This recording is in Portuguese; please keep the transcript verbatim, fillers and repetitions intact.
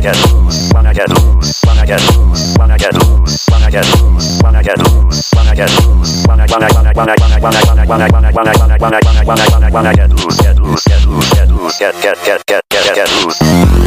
get loose, wanna get loose, wanna get loose, wanna get loose, wanna get loose, wanna get loose, wanna get loose, wanna wanna wanna wanna wanna wanna wanna wanna wanna wanna wanna wanna wanna wanna wanna get loose, get loose, get loose, get loose, get get get get get get loose.